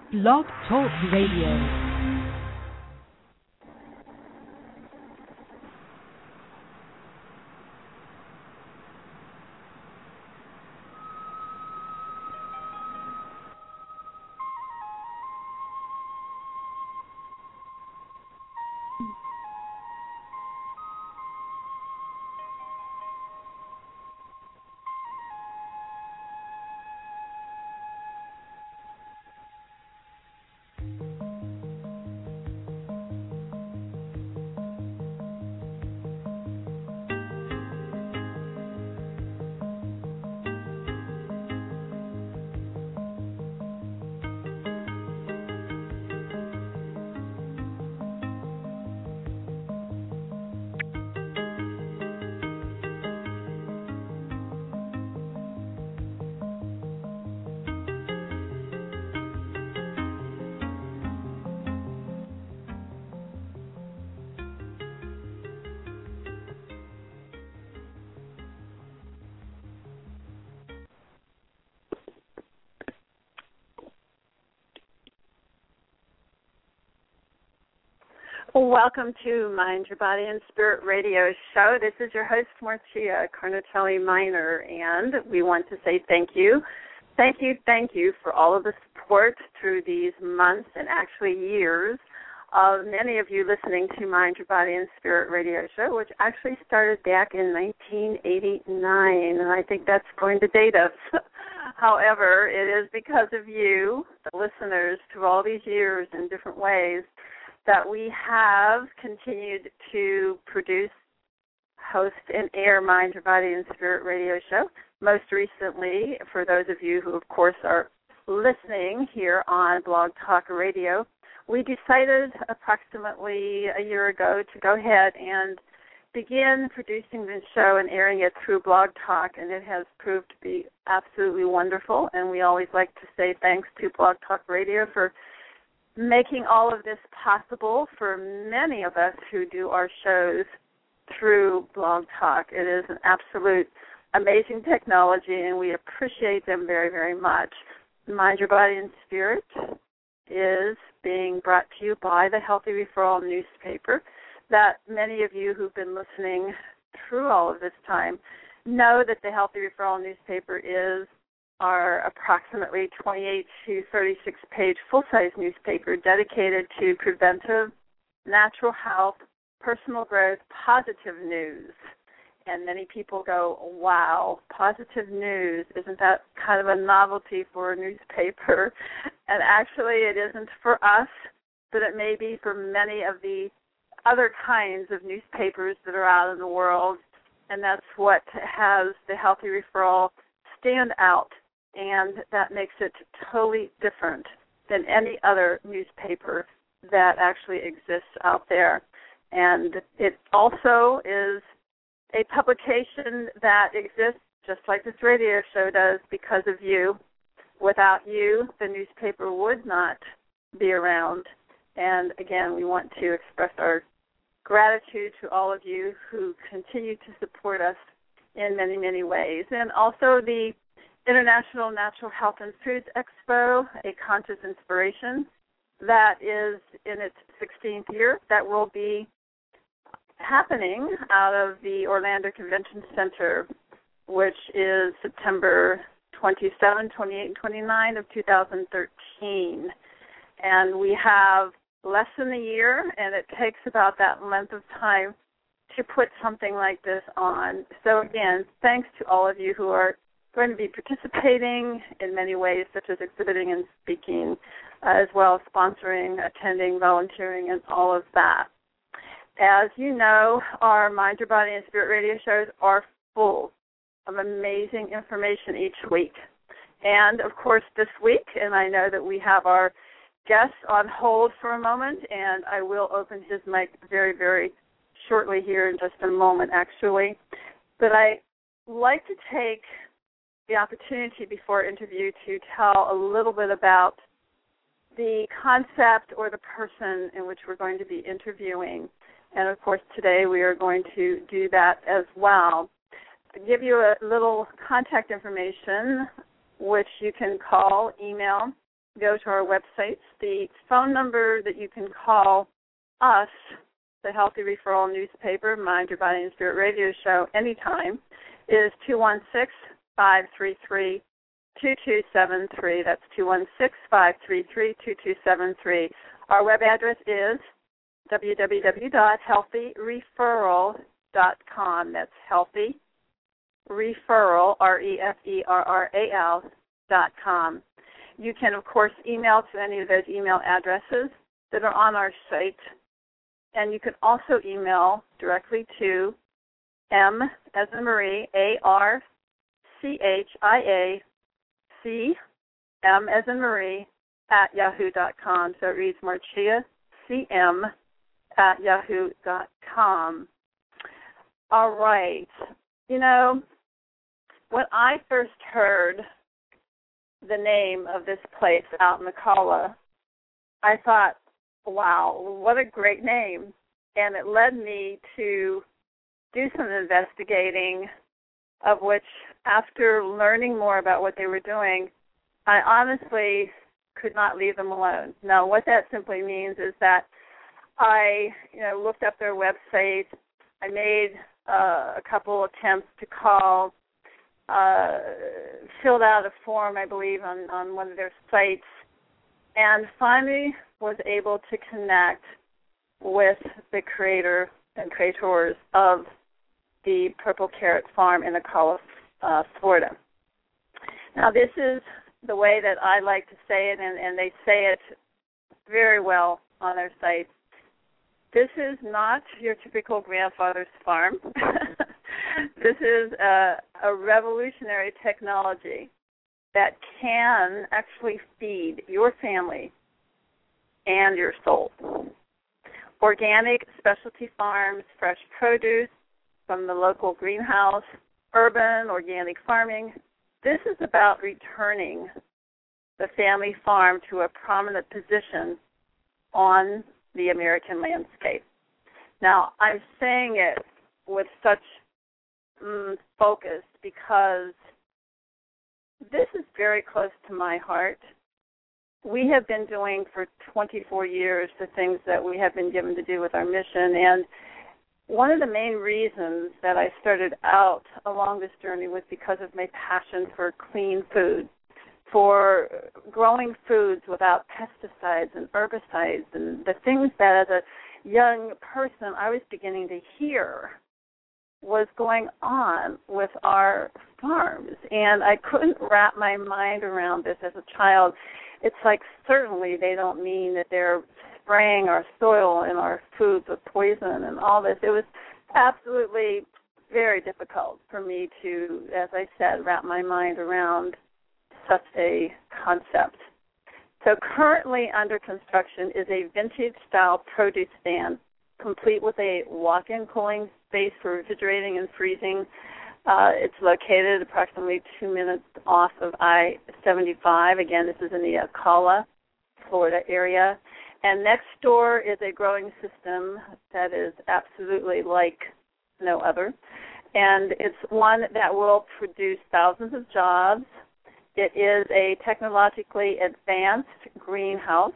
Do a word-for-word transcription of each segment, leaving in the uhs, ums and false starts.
Blog Talk Radio. Welcome to Mind Your Body and Spirit Radio Show. This is your host, Marcia Carnatelli Minor, and we want to say thank you. Thank you, thank you for all of the support through these months and actually years of many of you listening to Mind Your Body and Spirit Radio Show, which actually started back in nineteen eighty-nine, and I think that's going to date us. However, it is because of you, the listeners, through all these years in different ways, that we have continued to produce, host, and air Mind Your Body and Spirit Radio Show. Most recently, for those of you who, of course, are listening here on Blog Talk Radio, we decided approximately a year ago to go ahead and begin producing this show and airing it through Blog Talk, and it has proved to be absolutely wonderful. And we always like to say thanks to Blog Talk Radio for making all of this possible for many of us who do our shows through Blog Talk. It is an absolute amazing technology, and we appreciate them very, very much. Mind Your Body and Spirit is being brought to you by the Healthy Referral newspaper that many of you who've been listening through all of this time know that the Healthy Referral newspaper is our approximately twenty-eight to thirty-six page full-size newspaper dedicated to preventive, natural health, personal growth, positive news. And many people go, wow, positive news, isn't that kind of a novelty for a newspaper? And actually it isn't for us, but it may be for many of the other kinds of newspapers that are out in the world. And that's what has the Healthy Referral stand out. And that makes it totally different than any other newspaper that actually exists out there. And it also is a publication that exists just like this radio show does because of you. Without you, the newspaper would not be around. And again, we want to express our gratitude to all of you who continue to support us in many, many ways. And also the International Natural Health and Foods Expo, a conscious inspiration, that is in its sixteenth year, that will be happening out of the Orlando Convention Center, which is September twenty-seventh, twenty-eighth, and twenty-ninth of two thousand thirteen. And we have less than a year, and it takes about that length of time to put something like this on. So again, thanks to all of you who are going to be participating in many ways, such as exhibiting and speaking, uh, as well as sponsoring, attending, volunteering, and all of that. As you know, our Mind Your Body and Spirit radio shows are full of amazing information each week. And, of course, this week, and I know that we have our guest on hold for a moment, and I will open his mic very, very shortly here in just a moment, actually. But I like to take the opportunity before interview to tell a little bit about the concept or the person in which we're going to be interviewing. And, of course, today we are going to do that as well. To give you a little contact information, which you can call, email, go to our websites. The phone number that you can call us, the Healthy Referral newspaper, Mind Your Body and Spirit Radio Show, anytime, is two one six, five three three, two two seven three. That's two one six, five three three, two two seven three. Our web address is w w w dot healthy referral dot com. That's Healthy Referral, R E F E R R A L, dot com. You can, of course, email to any of those email addresses that are on our site, and you can also email directly to M as in Marie, A R C H I A C, M as in Marie, at yahoo dot com. So it reads Marcia C M at yahoo dot com. All right. You know, when I first heard the name of this place out in McCalla, I thought, wow, what a great name. And it led me to do some investigating, of which, after learning more about what they were doing, I honestly could not leave them alone. Now, what that simply means is that I, you know, looked up their website. I made uh, a couple attempts to call, uh, filled out a form, I believe, on, on one of their sites, and finally was able to connect with the creator and creators of the Purple Carrot Farm in Ocala, uh, Florida. Now, this is the way that I like to say it, and, and they say it very well on their site. This is not your typical grandfather's farm. This is a, a revolutionary technology that can actually feed your family and your soul. Organic specialty farms, fresh produce from the local greenhouse, urban organic farming. This is about returning the family farm to a prominent position on the American landscape. Now, I'm saying it with such mm, focus because this is very close to my heart. We have been doing for twenty-four years the things that we have been given to do with our mission, and one of the main reasons that I started out along this journey was because of my passion for clean food, for growing foods without pesticides and herbicides and the things that as a young person I was beginning to hear was going on with our farms. And I couldn't wrap my mind around this as a child. It's like certainly they don't mean that they're spraying our soil and our foods with poison and all this. It was absolutely very difficult for me to, as I said, wrap my mind around such a concept. So currently under construction is a vintage-style produce stand, complete with a walk-in cooling space for refrigerating and freezing. Uh, it's located approximately two minutes off of I seventy-five. Again, this is in the Ocala, Florida area. And next door is a growing system that is absolutely like no other. And it's one that will produce thousands of jobs. It is a technologically advanced greenhouse.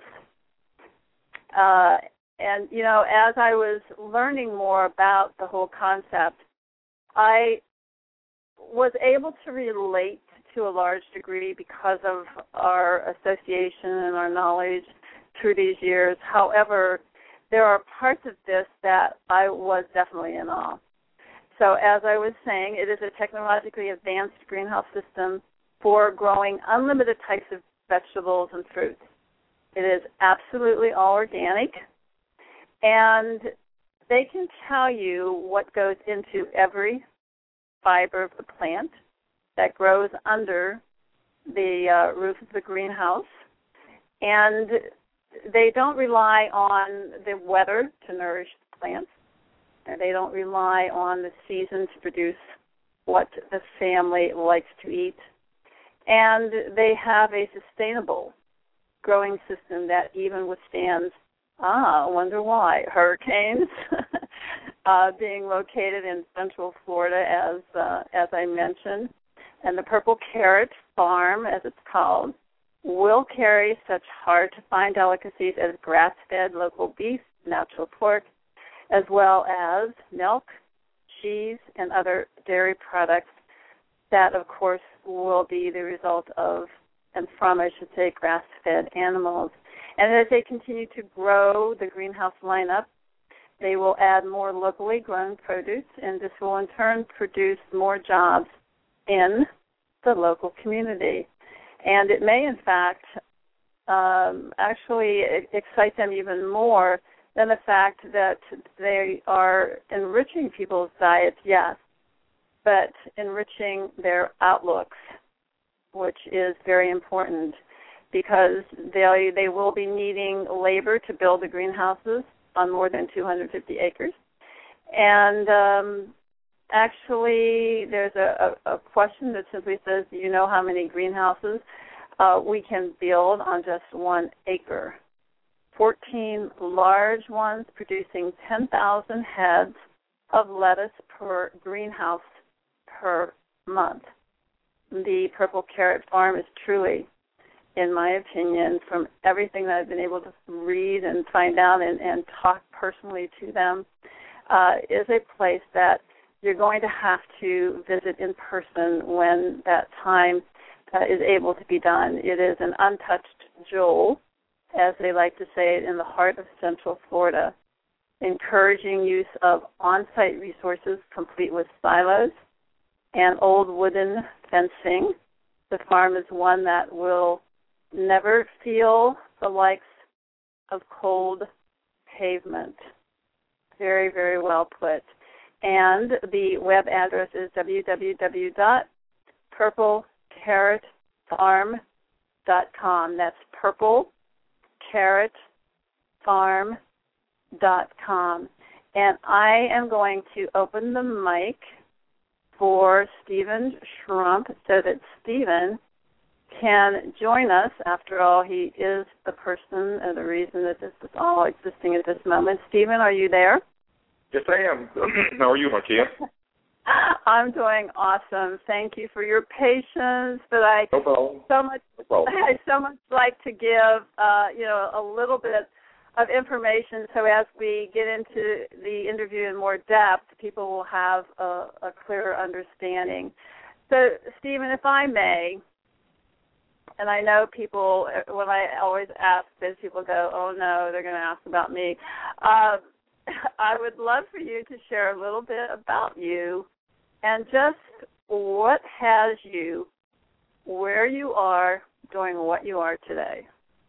Uh, and, you know, as I was learning more about the whole concept, I was able to relate to a large degree because of our association and our knowledge through these years. However, there are parts of this that I was definitely in awe. So as I was saying, it is a technologically advanced greenhouse system for growing unlimited types of vegetables and fruits. It is absolutely all organic, and they can tell you what goes into every fiber of the plant that grows under the uh, roof of the greenhouse. And they don't rely on the weather to nourish the plants. And they don't rely on the season to produce what the family likes to eat. And they have a sustainable growing system that even withstands, ah, I wonder why, hurricanes, uh, being located in Central Florida, as uh, as I mentioned. And the Purple Carrot Farm, as it's called, will carry such hard-to-find delicacies as grass-fed local beef, natural pork, as well as milk, cheese, and other dairy products that, of course, will be the result of, and from, I should say, grass-fed animals. And as they continue to grow the greenhouse lineup, they will add more locally grown produce, and this will in turn produce more jobs in the local community. And it may, in fact, um, actually excite them even more than the fact that they are enriching people's diets, yes, but enriching their outlooks, which is very important because they they will be needing labor to build the greenhouses on more than two hundred fifty acres. And um, actually, there's a, a, a question that simply says, do you know how many greenhouses uh, we can build on just one acre? fourteen large ones producing ten thousand heads of lettuce per greenhouse per month. The Purple Carrot Farm is truly, in my opinion, from everything that I've been able to read and find out and, and talk personally to them, uh, is a place that you're going to have to visit in person when that time uh, is able to be done. It is an untouched jewel, as they like to say it, in the heart of Central Florida, encouraging use of on-site resources complete with silos and old wooden fencing. The farm is one that will never feel the likes of cold pavement. Very, very well put. And the web address is w w w dot purple carrot farm dot com. That's purple carrot farm dot com. And I am going to open the mic for Stephen Schrump so that Stephen can join us. After all, he is the person and the reason that this is all existing at this moment. Stephen, are you there? Yes, I am. How are you, Marcia? I'm doing awesome. Thank you for your patience. But I no problem. so much no problem. I so much like to give uh, you know a little bit of information, so as we get into the interview in more depth, people will have a, a clearer understanding. So, Stephen, if I may, and I know people, when I always ask this, people go, oh, no, they're going to ask about me. Uh, I would love for you to share a little bit about you and just what has you where you are doing what you are today.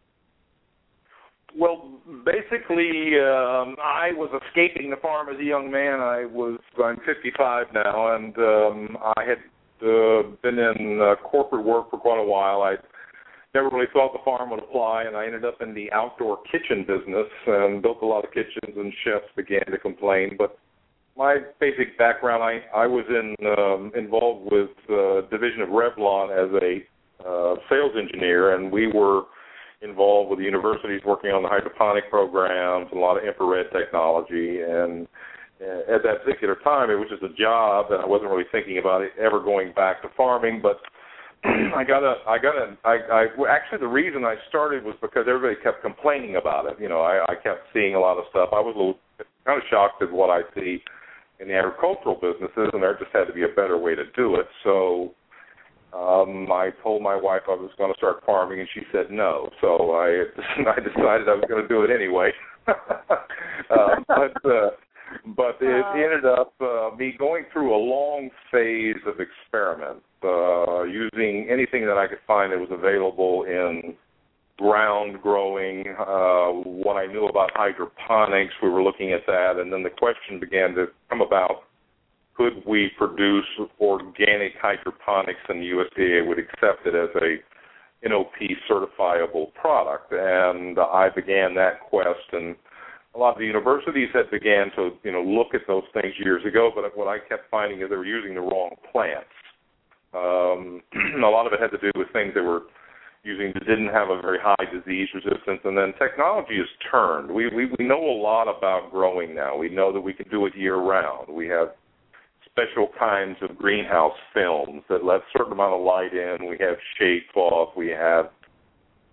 Well, basically, um, I was escaping the farm as a young man. I was, I'm fifty-five now, and um, I had uh, been in uh, corporate work for quite a while. I never really thought the farm would apply, and I ended up in the outdoor kitchen business and built a lot of kitchens, and chefs began to complain. But my basic background, I, I was in um, involved with uh, division of Revlon as a uh, sales engineer, and we were involved with the universities working on the hydroponic programs, a lot of infrared technology, and uh, at that particular time, it was just a job, and I wasn't really thinking about it ever going back to farming. But I got a, I got a, I, I actually the reason I started was because everybody kept complaining about it. You know, I, I kept seeing a lot of stuff. I was a little kind of shocked at what I see in the agricultural businesses, and there just had to be a better way to do it. So Um, I told my wife I was going to start farming, and she said no. So I, I decided I was going to do it anyway. uh, but uh, but it ended up uh, me going through a long phase of experiment, uh, using anything that I could find that was available in ground growing, uh, what I knew about hydroponics. We were looking at that, and then the question began to come about, could we produce organic hydroponics and the U S D A would accept it as a N O P certifiable product? And I began that quest, and a lot of the universities had began to, you know, look at those things years ago, but what I kept finding is they were using the wrong plants. Um, a lot of it had to do with things they were using that didn't have a very high disease resistance, and then technology has turned. We, we, we know a lot about growing now. We know that we can do it year-round. We have special kinds of greenhouse films that let a certain amount of light in. We have shade cloth. We have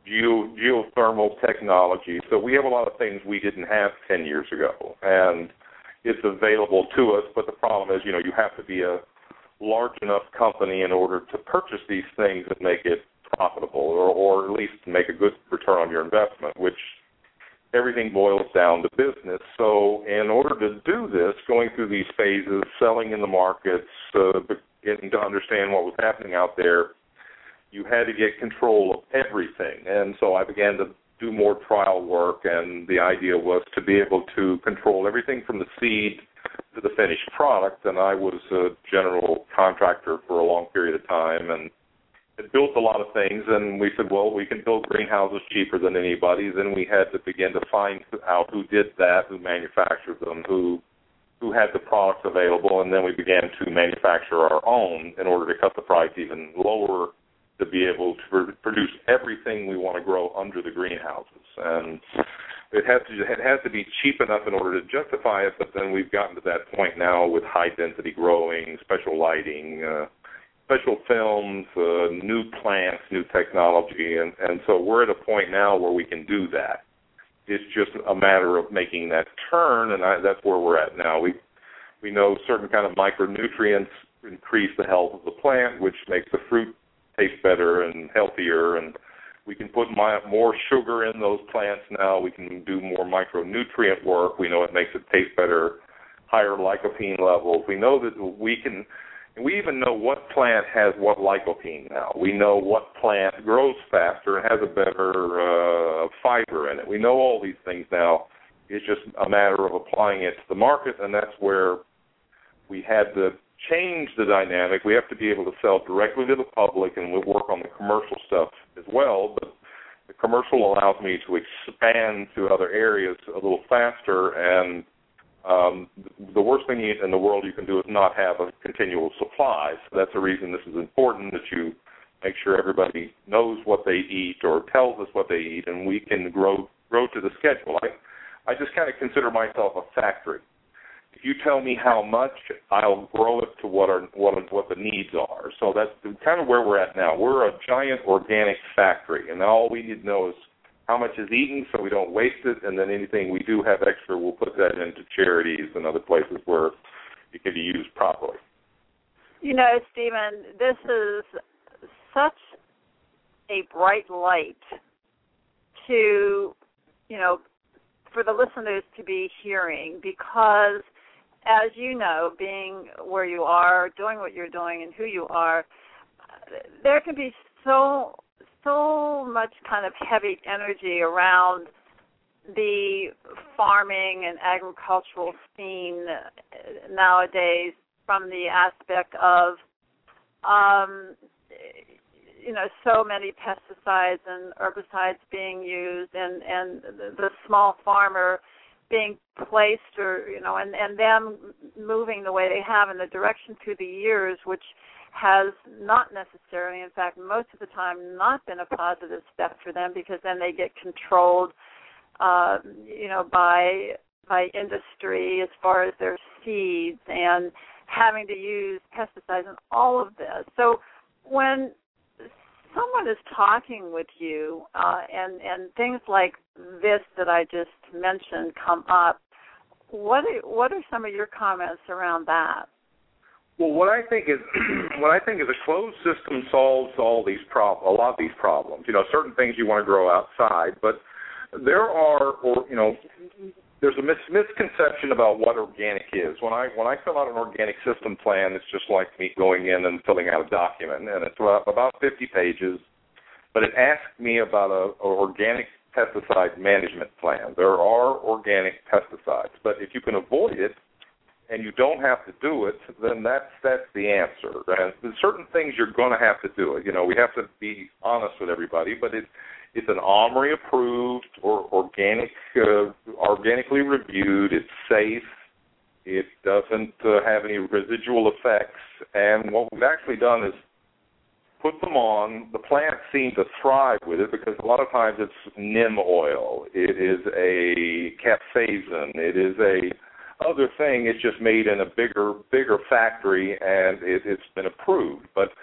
geo, geothermal technology. So we have a lot of things we didn't have ten years ago, and it's available to us. But the problem is, you know, you have to be a large enough company in order to purchase these things and make it profitable, or, or at least make a good return on your investment, which everything boils down to business. So in order to do this, going through these phases, selling in the markets, uh, getting to understand what was happening out there, you had to get control of everything. And so I began to do more trial work, and the idea was to be able to control everything from the seed to the finished product. And I was a general contractor for a long period of time, and it built a lot of things, and we said, well, we can build greenhouses cheaper than anybody. Then we had to begin to find out who did that, who manufactured them, who who had the products available, and then we began to manufacture our own in order to cut the price even lower to be able to pr- produce everything we want to grow under the greenhouses. And it has to it has to be cheap enough in order to justify it, but then we've gotten to that point now with high-density growing, special lighting, uh, special films, uh, new plants, new technology, and, and so we're at a point now where we can do that. It's just a matter of making that turn, and I, that's where we're at now. We we know certain kind of micronutrients increase the health of the plant, which makes the fruit taste better and healthier, and we can put my, more sugar in those plants now. We can do more micronutrient work. We know it makes it taste better, higher lycopene levels. We know that we can... And we even know what plant has what lycopene now. We know what plant grows faster and has a better uh, fiber in it. We know all these things now. It's just a matter of applying it to the market, and that's where we had to change the dynamic. We have to be able to sell directly to the public, and we'll work on the commercial stuff as well. But the commercial allows me to expand to other areas a little faster, and Um, the worst thing in the world you can do is not have a continual supply. So that's the reason this is important, that you make sure everybody knows what they eat or tells us what they eat, and we can grow grow to the schedule. I, I just kind of consider myself a factory. If you tell me how much, I'll grow it to what are what what the needs are. So that's kind of where we're at now. We're a giant organic factory, and all we need to know is how much is eaten so we don't waste it, and then anything we do have extra, we'll put that into charities and other places where it can be used properly. You know, Stephen, this is such a bright light to, you know, for the listeners to be hearing, because as you know, being where you are, doing what you're doing and who you are, there can be so so much kind of heavy energy around the farming and agricultural scene nowadays, from the aspect of, um, you know, so many pesticides and herbicides being used, and, and the small farmer being placed, or, you know, and, and them moving the way they have in the direction through the years, which has not necessarily, in fact, most of the time, not been a positive step for them, because then they get controlled, uh, you know, by by industry as far as their seeds and having to use pesticides and all of this. So when someone is talking with you uh, and, and things like this that I just mentioned come up, what are, what are some of your comments around that? Well, what I think is, what I think is a closed system solves all these prob- a lot of these problems. You know, certain things you want to grow outside, but there are, or you know, there's a mis- misconception about what organic is. When I when I fill out an organic system plan, it's just like me going in and filling out a document, and it's about, about fifty pages. But it asks me about a, a organic pesticide management plan. There are organic pesticides, but if you can avoid it, and you don't have to do it, then that's that's the answer. And there's certain things you're going to have to do it. You know, we have to be honest with everybody, but it, it's an OMRI approved or organic, uh, organically reviewed. It's safe. It doesn't uh, have any residual effects. And what we've actually done is put them on. The plants seem to thrive with it, because a lot of times it's neem oil. It is a capsaicin. It is a other thing. It's just made in a bigger, bigger factory, and it, it's been approved. But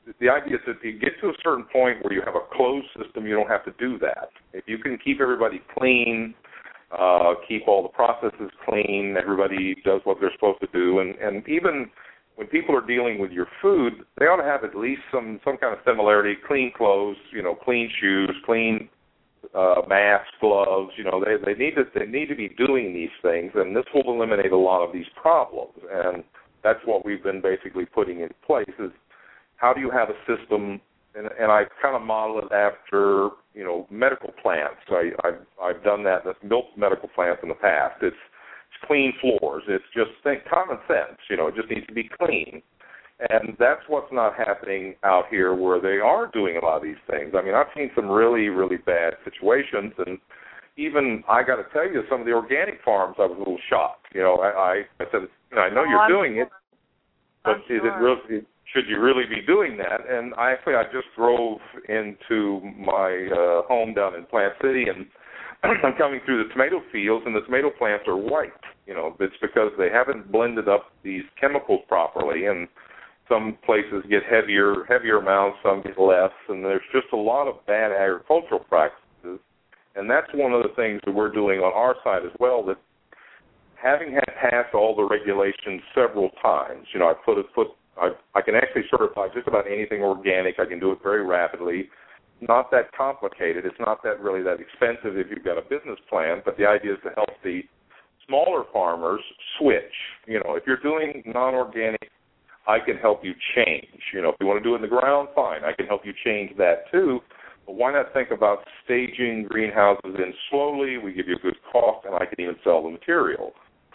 the idea is that if you get to a certain point where you have a closed system, you don't have to do that. If you can keep everybody clean, uh, keep all the processes clean, everybody does what they're supposed to do, and, and even when people are dealing with your food, they ought to have at least some, some kind of similarity, clean clothes, you know, clean shoes, clean uh, masks, gloves, you know, they, they need to they need to be doing these things, and this will eliminate a lot of these problems. And that's what we've been basically putting in place is how do you have a system, and, and I kind of model it after, you know, medical plants. I, I've, I've done that, I've built medical plants in the past. It's, it's clean floors. It's just think, common sense, you know, it just needs to be clean. And that's what's not happening out here where they are doing a lot of these things. I mean, I've seen some really, really bad situations, and even, I got to tell you, some of the organic farms, I was a little shocked. You know, I, I, I said, you know, I know oh, you're I'm doing sure. it, but I'm is sure. it really, should you really be doing that? And I actually, I just drove into my uh, home down in Plant City, and I'm coming through the tomato fields, and the tomato plants are white. You know, it's because they haven't blended up these chemicals properly, and some places get heavier, heavier amounts, some get less, and there's just a lot of bad agricultural practices. And that's one of the things that we're doing on our side as well, that having had passed all the regulations several times, you know, I put a put I, I can actually certify just about anything organic. I can do it very rapidly. Not that complicated. It's not that really that expensive if you've got a business plan, but the idea is to help the smaller farmers switch. You know, if you're doing non-organic, I can help you change. You know, if you want to do it in the ground, fine. I can help you change that too. But why not think about staging greenhouses in slowly? We give you a good cost, and I can even sell the material.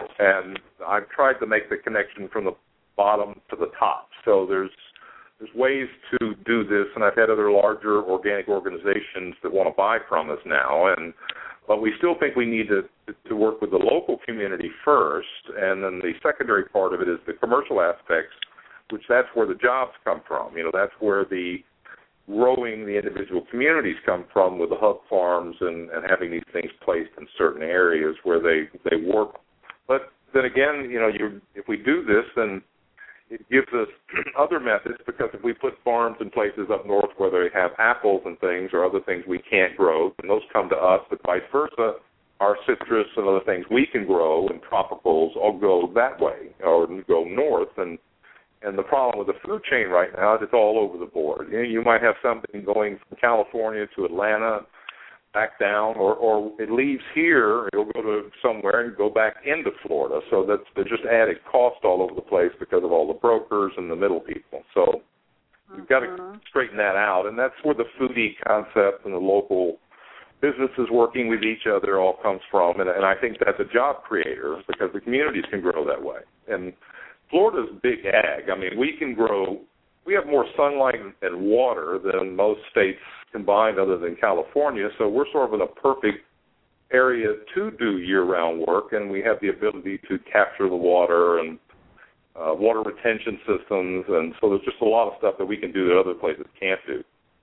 And I've tried to make the connection from the bottom to the top. So there's there's ways to do this, and I've had other larger organic organizations that want to buy from us now. And but we still think we need to to work with the local community first, and then the secondary part of it is the commercial aspects, which that's where the jobs come from. You know, that's where the growing the individual communities come from with the hub farms and, and having these things placed in certain areas where they, they work. But then again, you know, you, if we do this, then it gives us other methods, because if we put farms in places up north where they have apples and things or other things we can't grow, then those come to us, but vice versa, our citrus and other things we can grow and tropicals all go that way or go north. And And the problem with the food chain right now is it's all over the board. You know, you might have something going from California to Atlanta, back down, or, or it leaves here, it'll go to somewhere and go back into Florida. So that's there's just added cost all over the place because of all the brokers and the middle people. So we've got to straighten that out. And that's where the foodie concept and the local businesses working with each other all comes from. And, and I think that's a job creator, because the communities can grow that way. And Florida's big ag. I mean, we can grow, we have more sunlight and water than most states combined other than California, so we're sort of in a perfect area to do year-round work, and we have the ability to capture the water and uh, water retention systems, and so there's just a lot of stuff that we can do that other places can't do.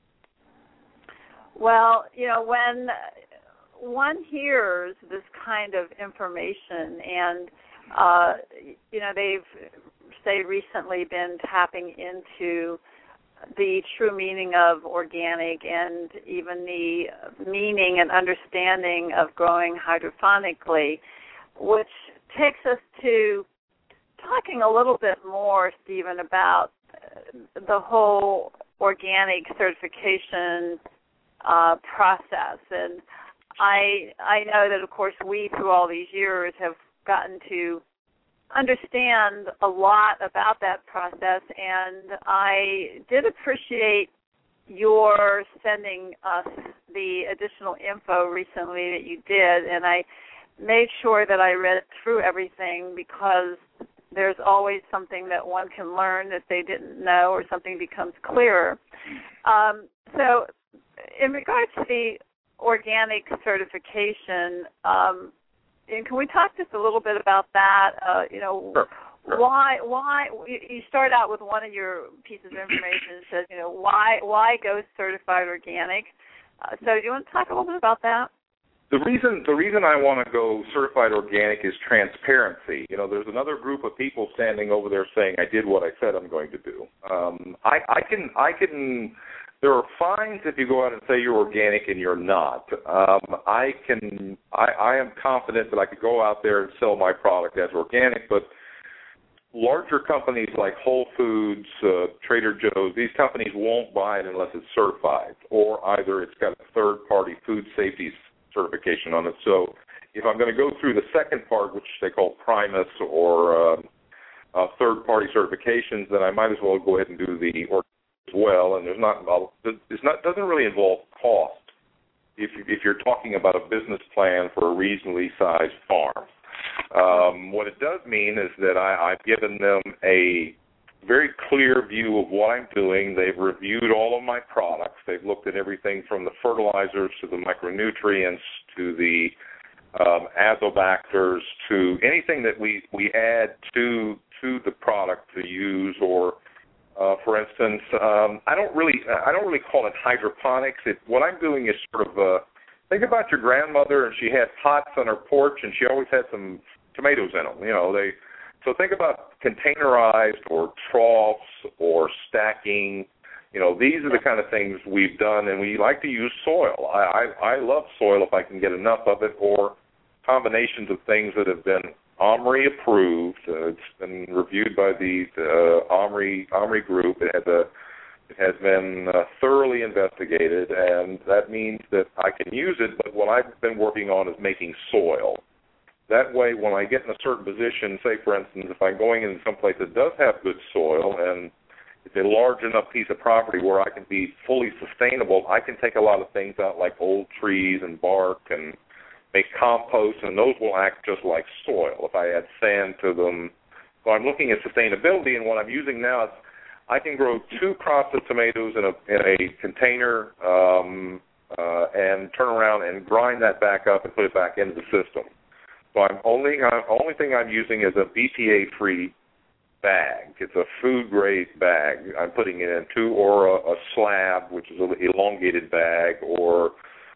Well, you know, when one hears this kind of information, and Uh, you know, they've, say, recently been tapping into the true meaning of organic and even the meaning and understanding of growing hydroponically, which takes us to talking a little bit more, Stephen, about the whole organic certification uh, process. And I, I know that, of course, we, through all these years, have gotten to understand a lot about that process, and I did appreciate your sending us the additional info recently that you did, and I made sure that I read through everything, because there's always something that one can learn that they didn't know, or something becomes clearer. Um, so in regards to the organic certification, um, and can we talk just a little bit about that? Uh, you know, sure, sure. why why you start out with one of your pieces of information that says, you know, why why go certified organic? Uh, so do you want to talk a little bit about that? The reason the reason I want to go certified organic is transparency. You know, there's another group of people standing over there saying I did what I said I'm going to do. Um, I, I can I can. There are fines if you go out and say you're organic and you're not. Um, I can. I, I am confident that I could go out there and sell my product as organic, but larger companies like Whole Foods, uh, Trader Joe's, these companies won't buy it unless it's certified, or either it's got a third-party food safety certification on it. So if I'm going to go through the second part, which they call Primus or uh, uh, third-party certifications, then I might as well go ahead and do the organic as well. And there's not, it's not doesn't really involve cost if if you're talking about a business plan for a reasonably sized farm. Um, what it does mean is that I, I've given them a very clear view of what I'm doing. They've reviewed all of my products. They've looked at everything from the fertilizers to the micronutrients to the um, azobacters to anything that we, we add to to the product to use. Or, uh, for instance, um, I don't really I don't really call it hydroponics. It, what I'm doing is sort of a think about your grandmother, and she had pots on her porch, and she always had some tomatoes in them. You know, they. So think about containerized or troughs or stacking. You know, these are the kind of things we've done, and we like to use soil. I, I, I love soil if I can get enough of it, or combinations of things that have been OMRI approved. Uh, it's been reviewed by the uh, OMRI OMRI group. It has a It has been uh, thoroughly investigated, and that means that I can use it, but what I've been working on is making soil. That way, when I get in a certain position, say, for instance, if I'm going into some place that does have good soil and it's a large enough piece of property where I can be fully sustainable, I can take a lot of things out like old trees and bark and make compost, and those will act just like soil if I add sand to them. So I'm looking at sustainability, and what I'm using now is I can grow two crops of tomatoes in a in a container um, uh, and turn around and grind that back up and put it back into the system. So I'm only uh, only thing I'm using is a B P A-free bag. It's a food-grade bag. I'm putting it into, or a, a slab, which is an elongated bag, or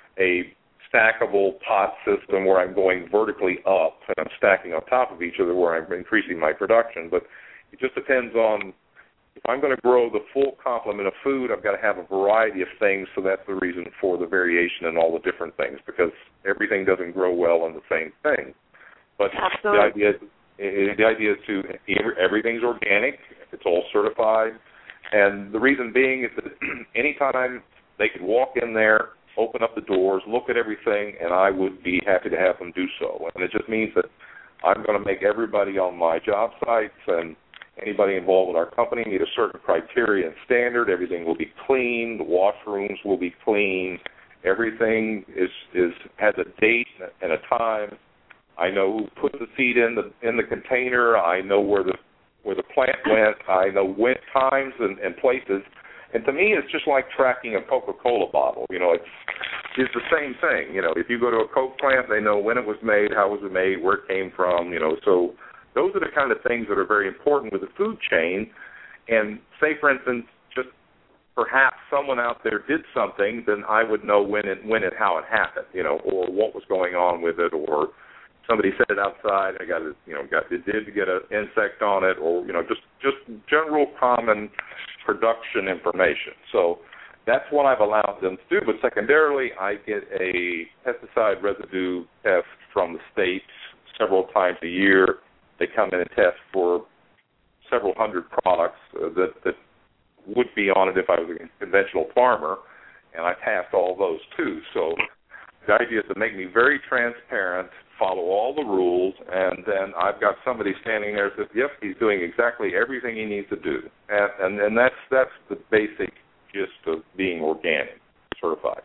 a stackable pot system where I'm going vertically up and I'm stacking on top of each other where I'm increasing my production. But it just depends on. If I'm going to grow the full complement of food, I've got to have a variety of things, so that's the reason for the variation in all the different things, because everything doesn't grow well on the same thing. But Absolutely. the idea, the idea is to everything's organic, it's all certified, and the reason being is that anytime they could walk in there, open up the doors, look at everything, and I would be happy to have them do so. And it just means that I'm going to make everybody on my job sites and anybody involved with our company meet a certain criteria and standard. Everything will be clean. The washrooms will be clean. Everything is, is has a date and a time. I know who put the seed in the in the container. I know where the where the plant went. I know when times and, and places. And to me, it's just like tracking a Coca-Cola bottle. You know, it's it's the same thing. You know, if you go to a Coke plant, they know when it was made, how was it made, where it came from. You know, so. Those are the kind of things that are very important with the food chain. And say, for instance, just perhaps someone out there did something, then I would know when and when and how it happened, you know, or what was going on with it, or somebody set it outside, I got it, you know, got it did get an insect on it, or you know, just just general common production information. So that's what I've allowed them to do. But secondarily, I get a pesticide residue test from the state several times a year. They come in and test for several hundred products uh, that, that would be on it if I was a conventional farmer, and I passed all those too. So the idea is to make me very transparent, follow all the rules, and then I've got somebody standing there that says, yep, he's doing exactly everything he needs to do. And, and, and that's, that's the basic gist of being organic, certified.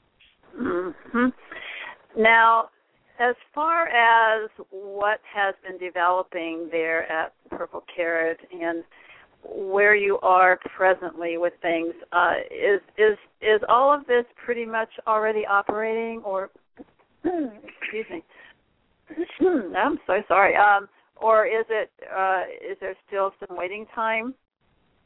Mm-hmm. Now, as far as what has been developing there at Purple Carrot and where you are presently with things, uh, is is is all of this pretty much already operating, or excuse me, I'm so sorry, um, or is it uh, is there still some waiting time?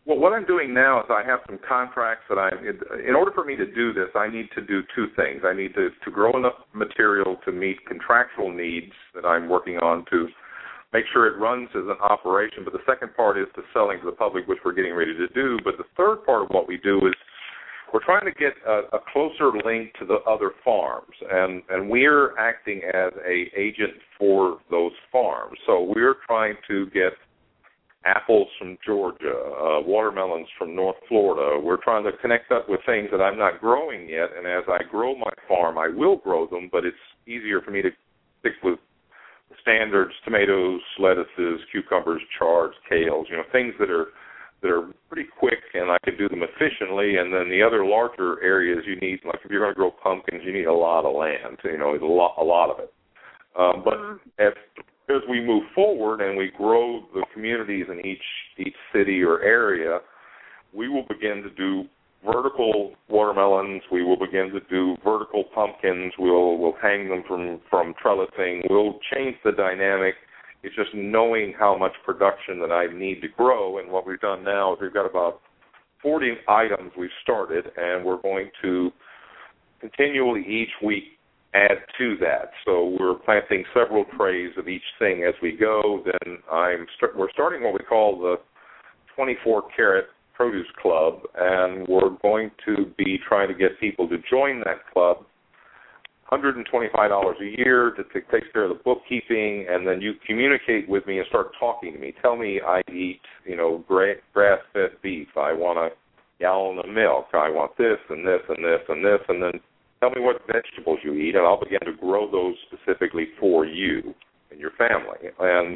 Well, what I'm doing now is I have some contracts that I, in order for me to do this, I need to do two things. I need to, to grow enough material to meet contractual needs that I'm working on to make sure it runs as an operation. But the second part is the selling to the public, which we're getting ready to do. But the third part of what we do is we're trying to get a, a closer link to the other farms, and, and we're acting as a agent for those farms. So we're trying to get apples from Georgia, uh, watermelons from North Florida. We're trying to connect up with things that I'm not growing yet, and as I grow my farm, I will grow them, but it's easier for me to stick with standards, tomatoes, lettuces, cucumbers, chards, kales, you know, things that are that are pretty quick and I can do them efficiently. And then the other larger areas you need, like if you're going to grow pumpkins, you need a lot of land, you know, a lot, a lot of it. Um, but mm-hmm. as, as we move forward and we grow the communities in each each city or area, we will begin to do vertical watermelons. We will begin to do vertical pumpkins. We'll we'll hang them from, from trellising. We'll change the dynamic. It's just knowing how much production that I need to grow. And what we've done now is we've got about forty items we've started, and we're going to continually each week add to that. So we're planting several trays of each thing as we go. Then I'm st- we're starting what we call the twenty-four karat Produce Club, and we're going to be trying to get people to join that club. one hundred twenty-five dollars a year to, to take care of the bookkeeping, and then you communicate with me and start talking to me. Tell me I eat, you know, gra- grass-fed beef. I want a gallon of milk. I want this and this and this and this, and then tell me what vegetables you eat, and I'll begin to grow those specifically for you and your family. And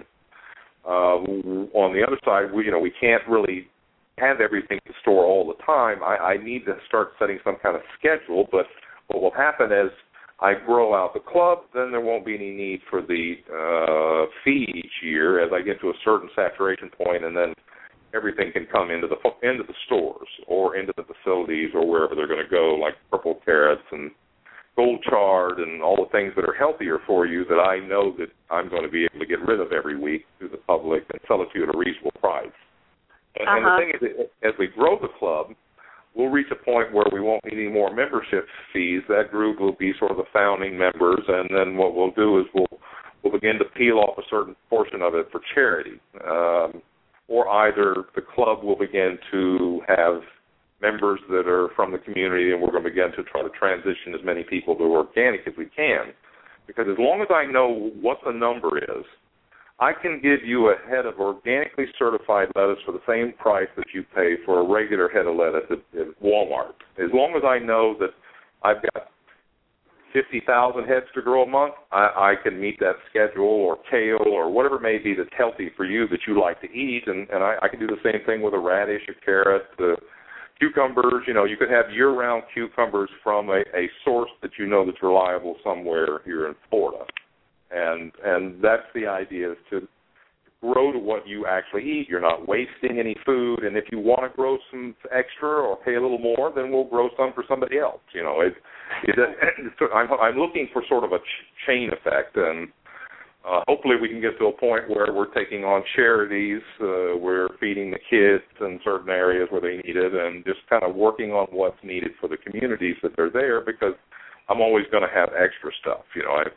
uh, on the other side, we, you know, we can't really have everything to store all the time. I, I need to start setting some kind of schedule, but what will happen is I grow out the club, then there won't be any need for the uh, feed each year as I get to a certain saturation point, and then everything can come into the into the stores or into the facilities or wherever they're going to go, like purple carrots and gold chard and all the things that are healthier for you that I know that I'm going to be able to get rid of every week to the public and sell it to you at a reasonable price. And, uh-huh. and the thing is, as we grow the club, we'll reach a point where we won't need any more membership fees. That group will be sort of the founding members, and then what we'll do is we'll we'll begin to peel off a certain portion of it for charity. Um, or either the club will begin to have members that are from the community, and we're going to begin to try to transition as many people to organic as we can. Because as long as I know what the number is, I can give you a head of organically certified lettuce for the same price that you pay for a regular head of lettuce at, at Walmart. As long as I know that I've got fifty thousand heads to grow a month, I, I can meet that schedule, or kale, or whatever it may be that's healthy for you that you like to eat, and, and I, I can do the same thing with a radish, a carrot, the cucumbers. You know, you could have year-round cucumbers from a, a source that you know that's reliable somewhere here in Florida. And and that's the idea, is to grow to what you actually eat. You're not wasting any food, and if you want to grow some extra or pay a little more, then we'll grow some for somebody else. You know, it, it, it, I'm, I'm looking for sort of a ch- chain effect, and uh, hopefully we can get to a point where we're taking on charities, uh, we're feeding the kids in certain areas where they need it, and just kind of working on what's needed for the communities that they're there, because I'm always going to have extra stuff. You know, I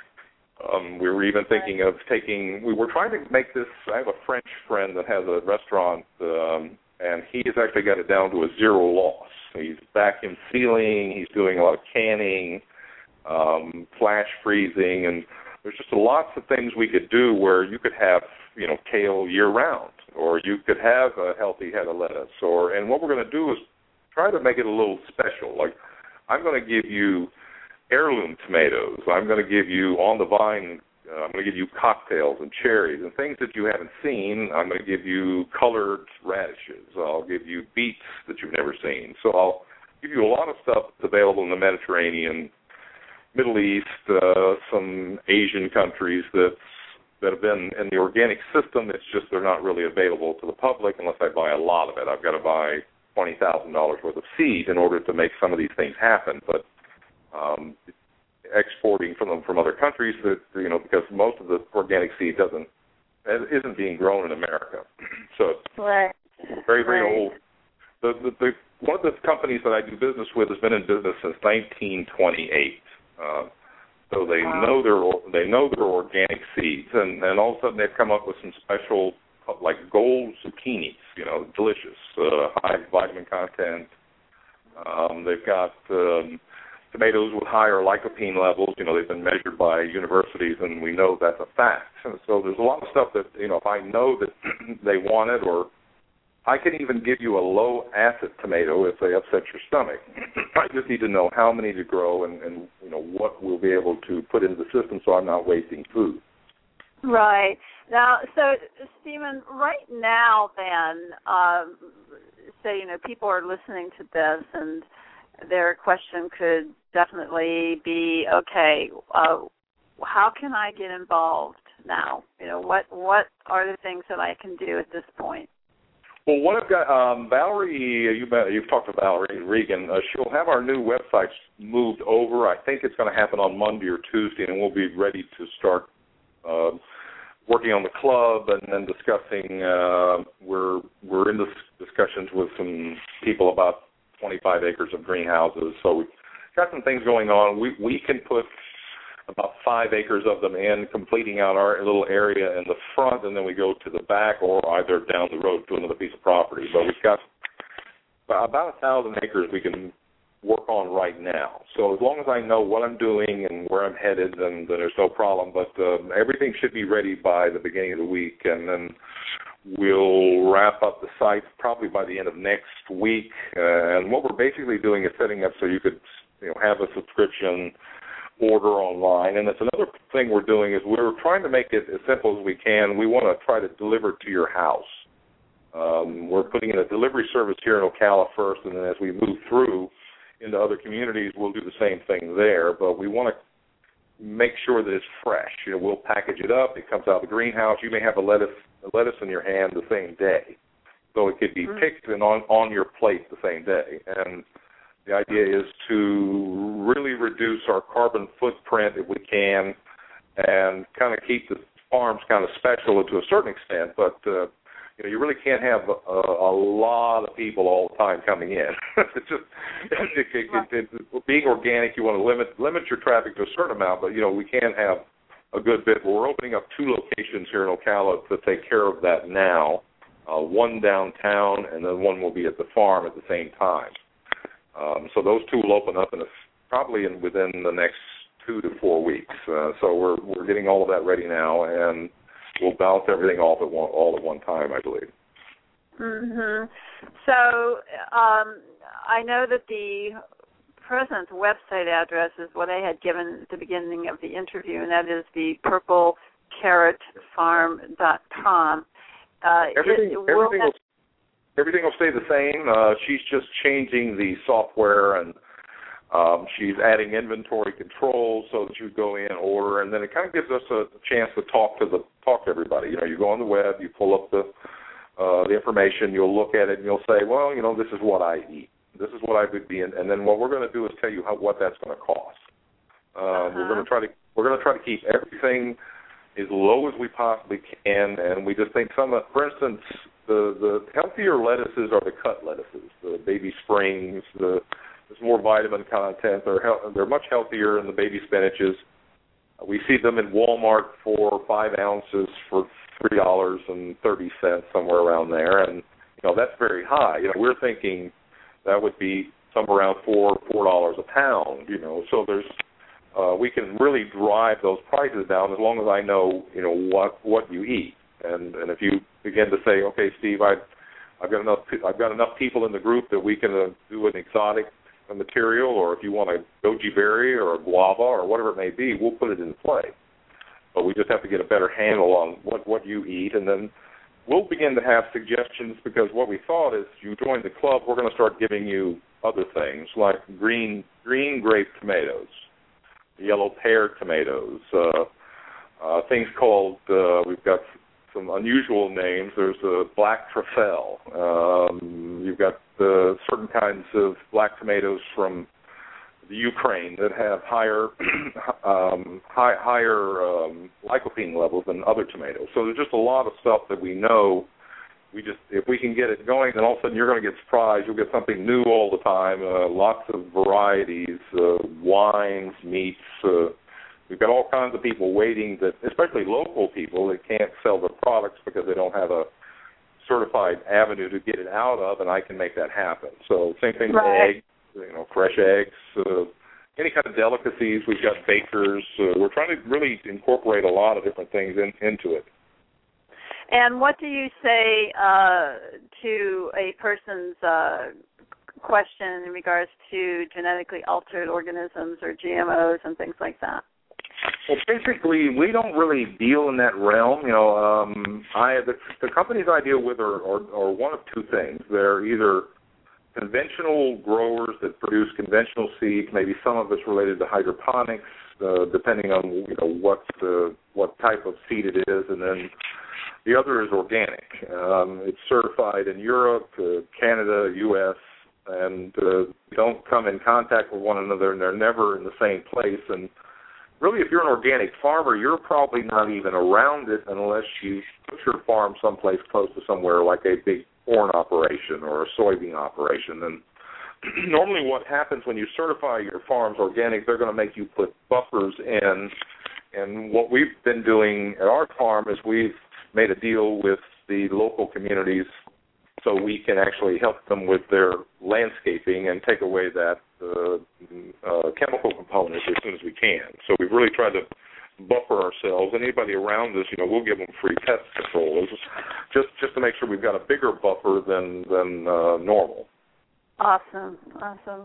Um, we were even thinking of taking, we were trying to make this, I have a French friend that has a restaurant, um, and he has actually got it down to a zero loss. He's vacuum sealing, he's doing a lot of canning, um, flash freezing, and there's just lots of things we could do where you could have, you know, kale year-round, or you could have a healthy head of lettuce, or, and what we're going to do is try to make it a little special. Like, I'm going to give you heirloom tomatoes. I'm going to give you on the vine, uh, I'm going to give you cocktails and cherries and things that you haven't seen. I'm going to give you colored radishes. I'll give you beets that you've never seen. So I'll give you a lot of stuff that's available in the Mediterranean, Middle East, uh, some Asian countries that that have been in the organic system. It's just they're not really available to the public unless I buy a lot of it. I've got to buy twenty thousand dollars worth of seed in order to make some of these things happen. But Um, exporting from them from other countries, that, you know, because most of the organic seed doesn't isn't being grown in America. So right, Very, very right. old. The, the, the, one of the companies that I do business with has been in business since nineteen twenty-eight. Uh, so they wow. know their they know their organic seeds, and, and all of a sudden they've come up with some special, like gold zucchinis, you know, delicious, uh, high vitamin content. Um, they've got um, tomatoes with higher lycopene levels. You know, they've been measured by universities, and we know that's a fact. And so there's a lot of stuff that, you know, if I know that they want it, or I can even give you a low-acid tomato if they upset your stomach. I just need to know how many to grow and, and, you know, what we'll be able to put into the system so I'm not wasting food. Right. Now, so, Stephen, right now then, um, say, you know, people are listening to this and their question could definitely be, okay, uh, how can I get involved now? You know, what, what are the things that I can do at this point? Well, what I've got, um, Valerie, you've, you've talked to Valerie Regan. Uh, she'll have our new websites moved over. I think it's going to happen on Monday or Tuesday, and we'll be ready to start uh, working on the club and then discussing. Uh, we're we're in this discussions with some people about twenty-five acres of greenhouses. So we've got some things going on. We we can put about five acres of them in, completing out our little area in the front, and then we go to the back or either down the road to another piece of property. But we've got about a thousand acres we can work on right now. So as long as I know what I'm doing and where I'm headed, then, then there's no problem. But uh, everything should be ready by the beginning of the week, and then we'll wrap up the site probably by the end of next week. Uh, and what we're basically doing is setting up so you could, you know, have a subscription order online. And that's another thing we're doing is we're trying to make it as simple as we can. We want to try to deliver to your house. Um, we're putting in a delivery service here in Ocala first, and then as we move through into other communities, we'll do the same thing there. But we want to make sure that it's fresh. You know, we'll package it up. It comes out of the greenhouse. You may have a lettuce, a lettuce in your hand the same day, so it could be mm-hmm. picked and on on your plate the same day. And the idea is to really reduce our carbon footprint if we can, and kind of keep the farms kind of special to a certain extent. But uh, you know, you really can't have a, a lot of people all the time coming in. It's just it, it, it, it, being organic, you want to limit limit your traffic to a certain amount, but you know we can have a good bit. We're opening up two locations here in Ocala to take care of that now. Uh, one downtown, and then one will be at the farm at the same time. Um, so those two will open up in a, probably in, within the next two to four weeks. Uh, so we're we're getting all of that ready now, and we'll bounce everything off at one, all at one time, I believe. Mhm. So um, I know that the present website address is what I had given at the beginning of the interview, and that is the purple carrot farm dot com. Uh, everything, it, everything will, will everything will stay the same. Uh, she's just changing the software, and um, she's adding inventory controls so that you go in, order, and then it kind of gives us a chance to talk to the talk to everybody. You know, you go on the web, you pull up the uh, the information, you'll look at it, and you'll say, well, you know, this is what I eat. This is what I would be in, and then what we're going to do is tell you how, what that's going to cost. Uh, uh-huh. We're going to try to we're going to try to keep everything as low as we possibly can, and we just think some, for instance, the, the healthier lettuces are the cut lettuces, the baby springs, the there's more vitamin content. They're he- they're much healthier than the baby spinaches. We see them in Walmart for five ounces for three dollars and thirty cents, somewhere around there, and you know that's very high. You know, we're thinking that would be somewhere around four four dollars a pound. You know, so there's uh, we can really drive those prices down as long as I know you know what what you eat. And and if you begin to say, okay, Steve, I I've got enough I've got enough people in the group that we can uh, do an exotic material, or if you want a goji berry or a guava or whatever it may be, we'll put it in play. But we just have to get a better handle on what, what you eat, and then we'll begin to have suggestions, because what we thought is you join the club, we're going to start giving you other things like green green grape tomatoes, yellow pear tomatoes, uh, uh, things called, uh, we've got some unusual names. There's a black truffle. Um, you've got uh, certain kinds of black tomatoes from the Ukraine that have higher um, high, higher um, lycopene levels than other tomatoes. So there's just a lot of stuff that we know we just, if we can get it going, then all of a sudden you're going to get surprised. You'll get something new all the time, uh, lots of varieties, uh, wines, meats. Uh, we've got all kinds of people waiting, that, especially local people that can't sell their products because they don't have a certified avenue to get it out of, and I can make that happen. So same thing with right. eggs, you know, fresh eggs, uh, any kind of delicacies. We've got bakers. Uh, we're trying to really incorporate a lot of different things in, into it. And what do you say uh, to a person's uh, question in regards to genetically altered organisms or G M Os and things like that? Well, basically, we don't really deal in that realm. You know, um, I the, the companies I deal with are, are, are one of two things. They're either conventional growers that produce conventional seeds. Maybe some of it's related to hydroponics, uh, depending on you know what the what type of seed it is, and then the other is organic. Um, it's certified in Europe, uh, Canada, U S, and uh, don't come in contact with one another, and they're never in the same place. And really, if you're an organic farmer, you're probably not even around it unless you put your farm someplace close to somewhere like a big corn operation or a soybean operation. And normally what happens when you certify your farms organic, they're going to make you put buffers in. And what we've been doing at our farm is we've made a deal with the local communities so we can actually help them with their landscaping and take away that uh, uh, chemical component as soon as we can. So we've really tried to buffer ourselves. Anybody around us, you know, we'll give them free pest control, just just, just to make sure we've got a bigger buffer than than uh, normal. Awesome, awesome.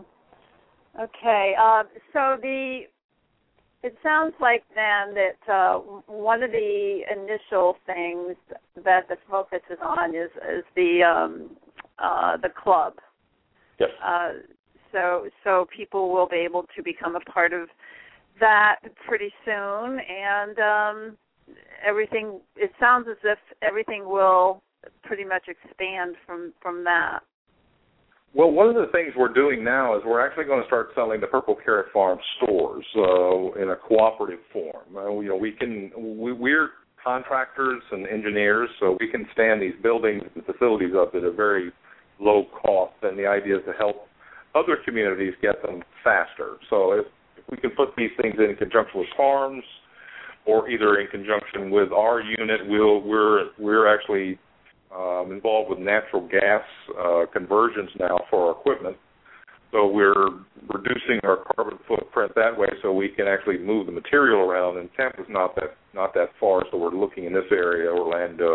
Okay, uh, so the it sounds like then that uh, one of the initial things that the focus is on is is the um, uh, the club. Yes. Uh, so so people will be able to become a part of that pretty soon, and um, everything. It sounds as if everything will pretty much expand from from that. Well, one of the things we're doing now is we're actually going to start selling the Purple Carrot Farm stores uh, in a cooperative form. Uh, you know, we can we, we're contractors and engineers, so we can stand these buildings and facilities up at a very low cost. And the idea is to help other communities get them faster. So if, if we can put these things in conjunction with farms, or either in conjunction with our unit, we'll we're we're actually Um, involved with natural gas uh, conversions now for our equipment. So we're reducing our carbon footprint that way so we can actually move the material around. And Tampa's not that not that far, so we're looking in this area, Orlando,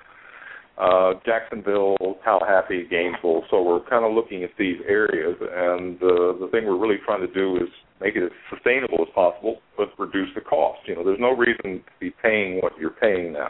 uh, Jacksonville, Tallahassee, Gainesville. So we're kind of looking at these areas. And uh, the thing we're really trying to do is make it as sustainable as possible, but reduce the cost. You know, there's no reason to be paying what you're paying now.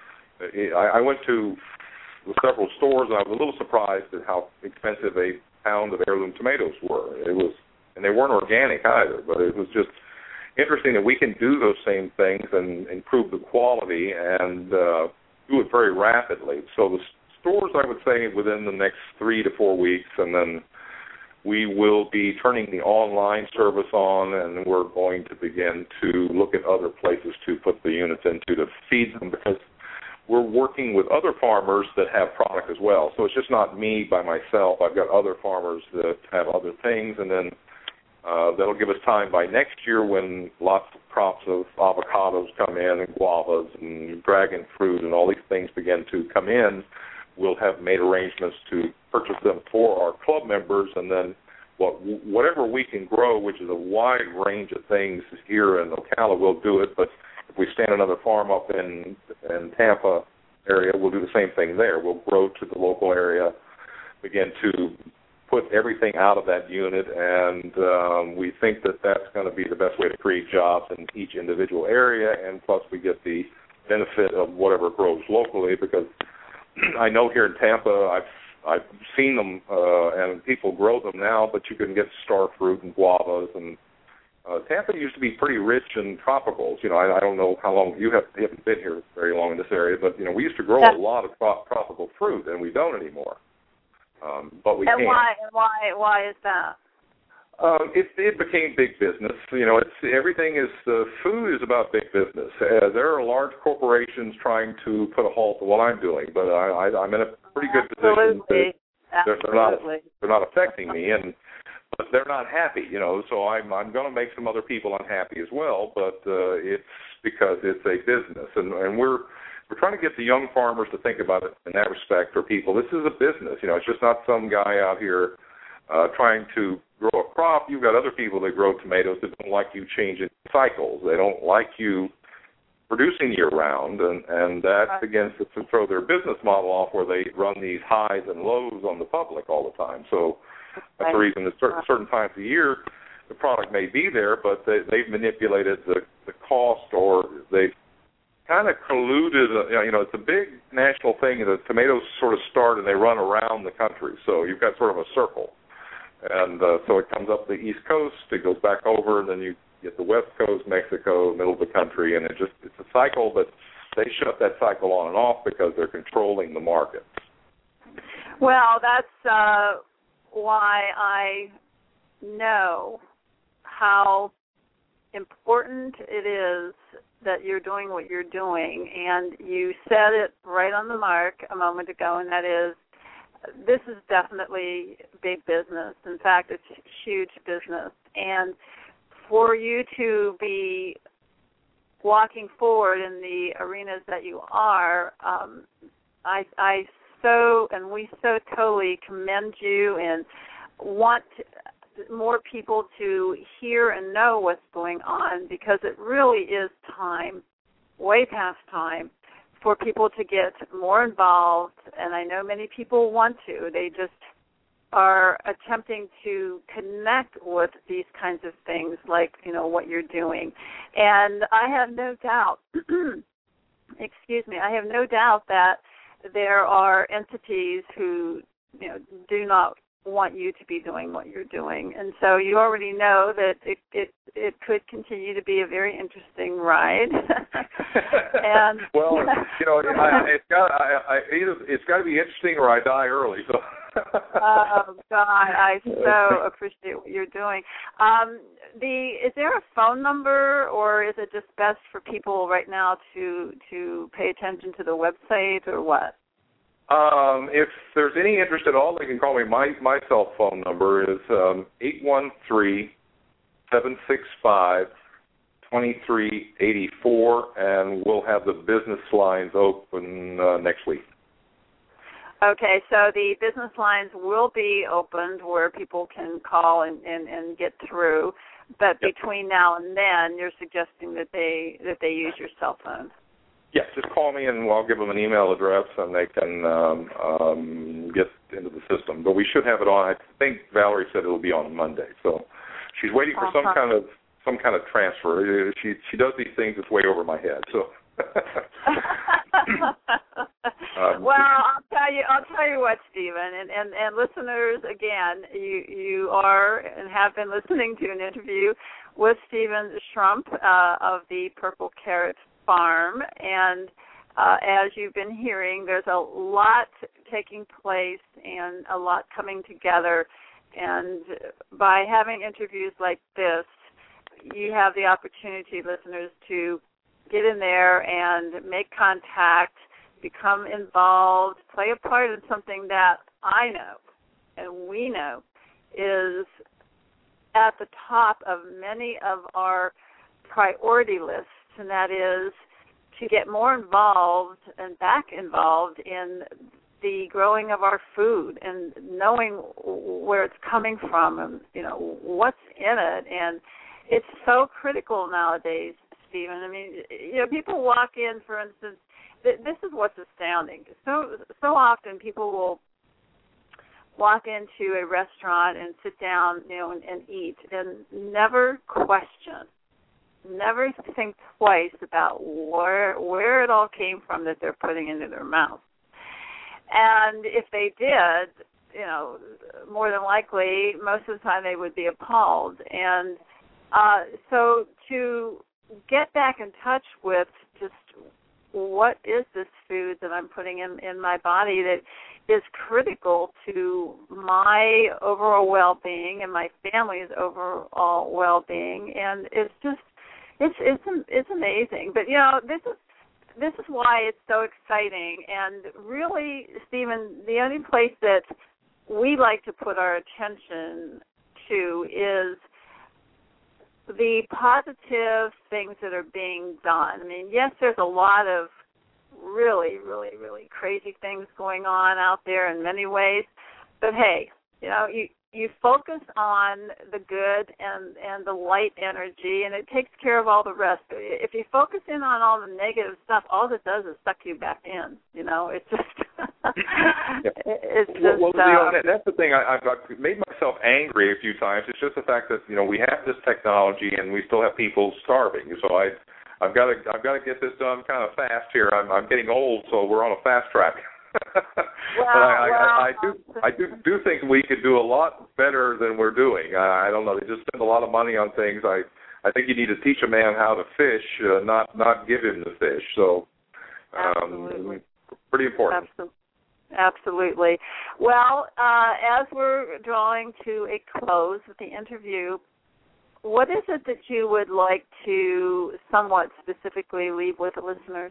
I, I went to several stores, and I was a little surprised at how expensive a pound of heirloom tomatoes were. It was, and they weren't organic either, but it was just interesting that we can do those same things and improve the quality and uh, do it very rapidly. So the stores, I would say, within the next three to four weeks, and then we will be turning the online service on, and we're going to begin to look at other places to put the units into to feed them, because we're working with other farmers that have product as well. So it's just not me by myself. I've got other farmers that have other things, and then uh, that'll give us time by next year when lots of crops of avocados come in and guavas and dragon fruit and all these things begin to come in. We'll have made arrangements to purchase them for our club members, and then what, whatever we can grow, which is a wide range of things here in Ocala, we'll do it. But if we stand another farm up in, in Tampa area, we'll do the same thing there. We'll grow to the local area, begin to put everything out of that unit, and um, we think that that's going to be the best way to create jobs in each individual area, and plus we get the benefit of whatever grows locally, because I know here in Tampa, I've I've seen them, uh, and people grow them now, but you can get star fruit and guavas, and Uh, Tampa used to be pretty rich in tropicals. You know, I, I don't know how long you, have, you haven't been here very long in this area, but you know, we used to grow yeah. a lot of trop- tropical fruit, and we don't anymore. Um, but we and can. why? And why? Why is that? Um, it, it became big business. You know, it's everything is uh, food is about big business. Uh, there are large corporations trying to put a halt to what I'm doing, but I, I, I'm in a pretty good position. Absolutely. They're, they're not Absolutely. they're not affecting me, and but they're not happy. You know, so I'm I'm going to make some other people unhappy as well. But uh, it's because it's a business, and, and we're we're trying to get the young farmers to think about it in that respect. For people, this is a business. You know, it's just not some guy out here uh, trying to grow a crop. You've got other people that grow tomatoes that don't like you changing cycles. They don't like you producing year-round, and, and that right. begins to, to throw their business model off where they run these highs and lows on the public all the time. So that's right. the reason that certain, certain times of the year the product may be there, but they, they've manipulated the, the cost, or they've kind of colluded. Uh, you know, it's a big national thing. The tomatoes sort of start and they run around the country. So you've got sort of a circle. And uh, so it comes up the East Coast, it goes back over, and then you get the West Coast, Mexico, middle of the country, and it just it's a cycle, but they shut that cycle on and off because they're controlling the market. Well, that's uh, why I know how important it is that you're doing what you're doing, and you said it right on the mark a moment ago, and that is, this is definitely big business. In fact, it's huge business. And for you to be walking forward in the arenas that you are, um, I, I so, and we so totally commend you and want more people to hear and know what's going on, because it really is time, way past time, for people to get more involved, and I know many people want to. They just are attempting to connect with these kinds of things, like, you know, what you're doing. And I have no doubt, excuse me, I have no doubt that there are entities who, you know, do not want you to be doing what you're doing. And so you already know that it it, it could continue to be a very interesting ride. and well, you know, I, it's got I, I, either it's got to be interesting or I die early. So. Oh God, I so appreciate what you're doing. Um, the is there a phone number, or is it just best for people right now to to pay attention to the website, or what? Um, if there's any interest at all, they can call me. My my cell phone number is um, eight one three, seven six five, two three eight four, and we'll have the business lines open uh, next week. Okay, so the business lines will be opened where people can call and, and, and get through, but yep. between now and then, you're suggesting that they that they use your cell phone. Yes, just call me and I'll give them an email address and they can um, um, get into the system. But we should have it on. I think Valerie said it will be on Monday. So she's waiting for uh-huh. some kind of some kind of transfer. She she does these things that's way over my head. So. um, well, I'll tell you. I'll tell you what, Stephen, and, and, and listeners. Again, you you are and have been listening to an interview with Stephen Schrump uh, of the Purple Carrot Farm, and uh, as you've been hearing, there's a lot taking place and a lot coming together, and by having interviews like this, you have the opportunity, listeners, to get in there and make contact, become involved, play a part in something that I know and we know is at the top of many of our priority lists, and that is to get more involved and back involved in the growing of our food and knowing where it's coming from and, you know, what's in it. And it's so critical nowadays, Stephen. I mean, you know, people walk in, for instance, th- this is what's astounding. So, so often people will walk into a restaurant and sit down, you know, and, and eat and never question, never think twice about where where it all came from that they're putting into their mouth. And if they did, you know, more than likely, most of the time they would be appalled. And uh, so to get back in touch with just what is this food that I'm putting in, in my body that is critical to my overall well-being and my family's overall well-being. And it's just, it's it's it's amazing. But, you know, this is this is why it's so exciting. And really, Stephen, the only place that we like to put our attention to is the positive things that are being done. I mean, yes, there's a lot of really, really, really crazy things going on out there in many ways, but hey, you know, you you focus on the good and, and the light energy, and it takes care of all the rest. If you focus in on all the negative stuff, all it does is suck you back in. You know, it's just, it's just. Well, well uh, you know, that, that's the thing. I, I've, I've made myself angry a few times. It's just the fact that, you know, we have this technology and we still have people starving. So I, I've got to, I've got to get this done kind of fast here. I'm, I'm getting old, so we're on a fast track. Well, but I, well, I, I do, I do, do think we could do a lot better than we're doing. I, I don't know. They just spend a lot of money on things. I, I think you need to teach a man how to fish, uh, not, not give him the fish. So, um, absolutely, pretty important. Absolutely. Absolutely. Well, uh, as we're drawing to a close with the interview, what is it that you would like to somewhat specifically leave with the listeners?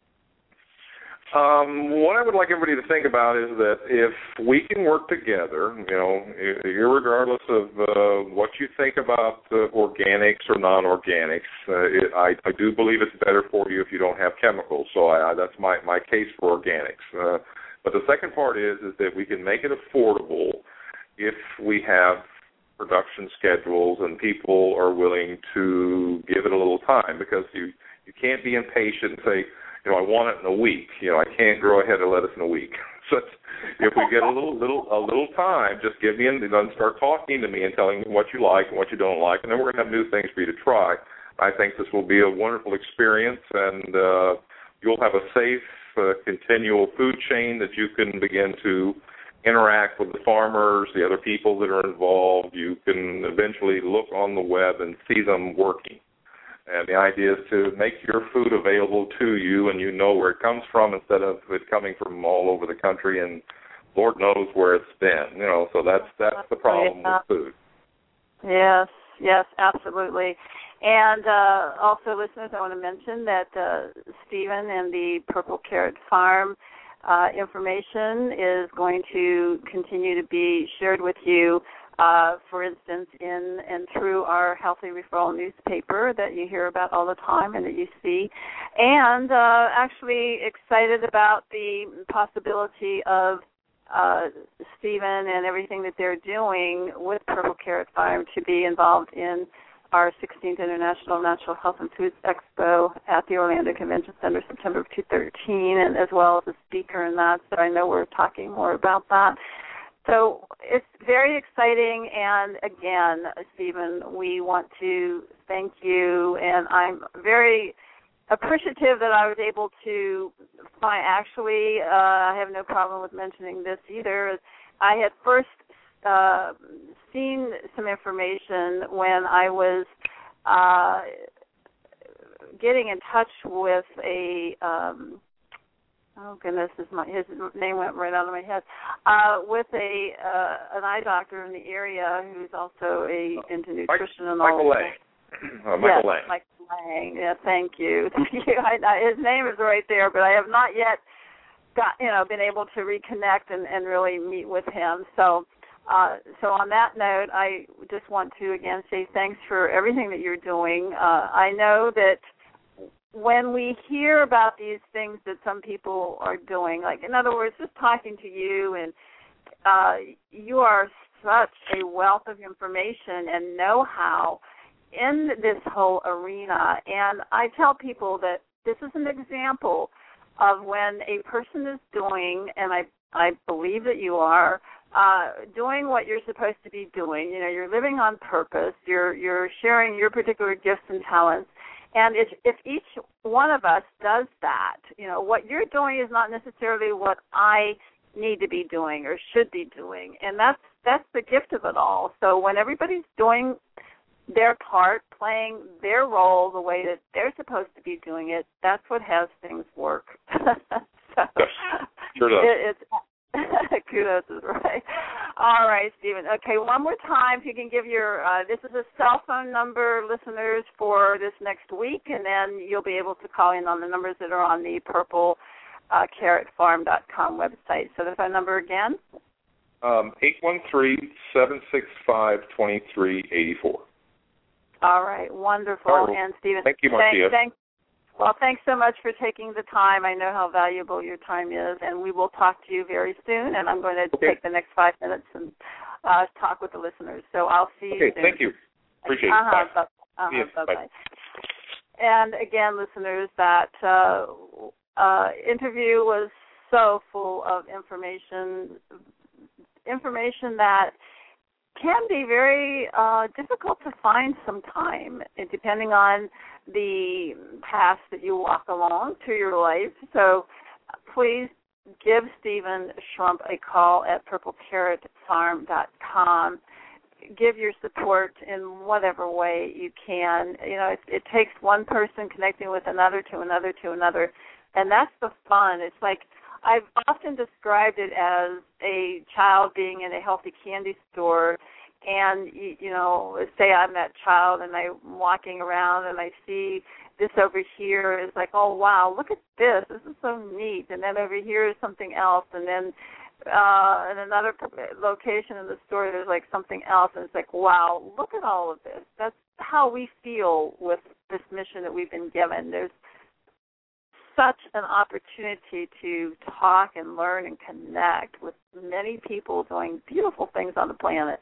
Um, what I would like everybody to think about is that if we can work together, you know, irregardless of uh, what you think about uh, organics or non-organics, uh, it, I, I do believe it's better for you if you don't have chemicals. So I, I, that's my, my case for organics. Uh, but the second part is is that we can make it affordable if we have production schedules and people are willing to give it a little time, because you, you can't be impatient and say, you know, I want it in a week. You know, I can't grow a head of lettuce in a week. So if we get a little, little, a little time, just give me and then start talking to me and telling me what you like and what you don't like, and then we're going to have new things for you to try. I think this will be a wonderful experience, and uh, you'll have a safe, uh, continual food chain that you can begin to interact with the farmers, the other people that are involved. You can eventually look on the web and see them working. And the idea is to make your food available to you, and you know where it comes from instead of it coming from all over the country, and Lord knows where it's been. You know, so that's that's the problem with food. Yes, yes, absolutely. And uh, also, listeners, I want to mention that uh, Stephen and the Purple Carrot Farm uh, information is going to continue to be shared with you. Uh, for instance, in and through our Healthy Referral newspaper that you hear about all the time and that you see, and uh, actually excited about the possibility of uh, Stephen and everything that they're doing with Purple Carrot Farm to be involved in our sixteenth International Natural Health and Foods Expo at the Orlando Convention Center, September of two thousand thirteen, and as well as a speaker in that, so I know we're talking more about that. So it's very exciting, and again, Stephen, we want to thank you, and I'm very appreciative that I was able to find, actually, uh, I have no problem with mentioning this either. I had first uh, seen some information when I was uh, getting in touch with a um, Oh goodness, his, my, his name went right out of my head. Uh, with a uh, an eye doctor in the area who's also a into nutrition and all. Michael Lang. Uh, Michael yes, Lang. Michael Lang. Yeah, thank you. Thank you. I, I, his name is right there, but I have not yet got you know been able to reconnect and, and really meet with him. So. Uh, so on that note, I just want to again say thanks for everything that you're doing. Uh, I know that when we hear about these things that some people are doing, like in other words, just talking to you, and uh, you are such a wealth of information and know-how in this whole arena. And I tell people that this is an example of when a person is doing, and I, I believe that you are, uh, doing what you're supposed to be doing. You know, you're living on purpose. You're you're sharing your particular gifts and talents. And if, if each one of us does that, you know, what you're doing is not necessarily what I need to be doing or should be doing. And that's that's the gift of it all. So when everybody's doing their part, playing their role the way that they're supposed to be doing it, that's what has things work. so sure does. It, it's kudos is right. All right, Stephen. Okay, one more time, if you can give your, uh, this is a cell phone number, listeners, for this next week, and then you'll be able to call in on the numbers that are on the purple carrot farm dot com website. So the phone number again? Um, eight one three, seven six five, two three eight four. All right, wonderful. All right. And Stephen, thank you, Marcia. Thank, thank, well, thanks so much for taking the time. I know how valuable your time is, and we will talk to you very soon, and I'm going to okay. take the next five minutes and uh, talk with the listeners. So I'll see you okay, soon. Thank you. Appreciate uh-huh, it. Bye. Uh-huh, yes, bye-bye. bye. And again, listeners, that uh, uh, interview was so full of information, information that can be very uh, difficult to find sometime, depending on the path that you walk along through your life. So please give Stephen Schrumpf a call at purple carrot farm dot com. Give your support in whatever way you can. You know, it, it takes one person connecting with another to another to another, and that's the fun. It's like I've often described it as a child being in a healthy candy store, and, you, you know, say I'm that child and I'm walking around and I see this over here. It's like, oh, wow, look at this. This is so neat. And then over here is something else. And then uh, in another location in the store, there's like something else. And it's like, wow, look at all of this. That's how we feel with this mission that we've been given. There's such an opportunity to talk and learn and connect with many people doing beautiful things on the planet.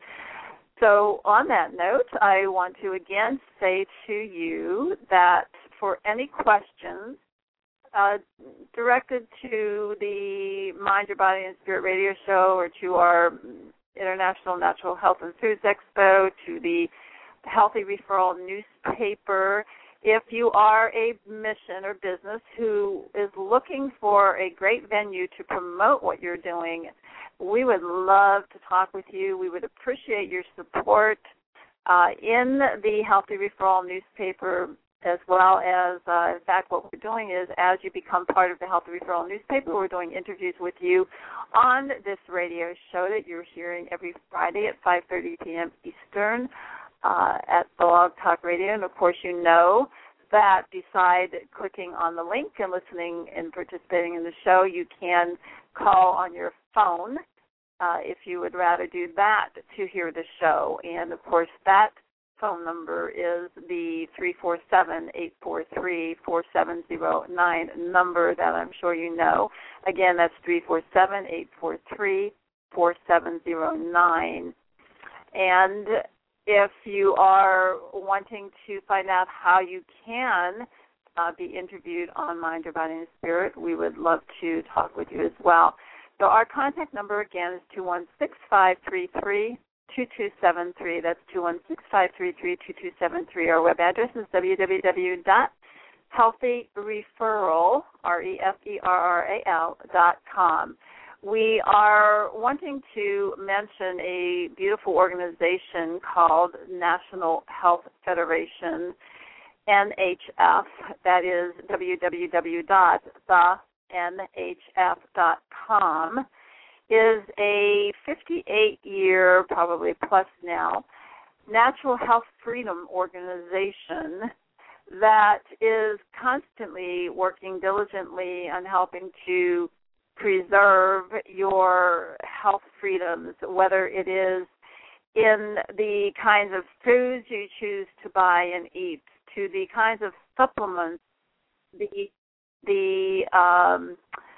So on that note, I want to again say to you that for any questions uh, directed to the Mind Your Body and Spirit radio show or to our International Natural Health and Foods Expo, to the Healthy Referral newspaper, if you are a mission or business who is looking for a great venue to promote what you're doing, we would love to talk with you. We would appreciate your support uh, in the Healthy Referral newspaper, as well as, uh, in fact, what we're doing is as you become part of the Healthy Referral newspaper, we're doing interviews with you on this radio show that you're hearing every Friday at five thirty p.m. Eastern uh, at Blog Talk Radio. And, of course, you know that beside clicking on the link and listening and participating in the show, you can call on your phone uh, if you would rather do that to hear the show. And, of course, that phone number is the three four seven, eight four three, four seven zero nine number that I'm sure you know. Again, that's three four seven, eight four three, four seven zero nine. And if you are wanting to find out how you can uh, be interviewed on Mind Your Body and Spirit, we would love to talk with you as well. So our contact number, again, is two one six, five three three, two two seven three. That's two one six, five three three, two two seven three. Our web address is w w w dot healthy referral, R E F E R R A L, dot com. We are wanting to mention a beautiful organization called National Health Federation, N H F. That is w w w dot the n h f dot com. Is a fifty-eight year, probably plus now, natural health freedom organization that is constantly working diligently on helping to preserve your health freedoms, whether it is in the kinds of foods you choose to buy and eat, to the kinds of supplements, the the um,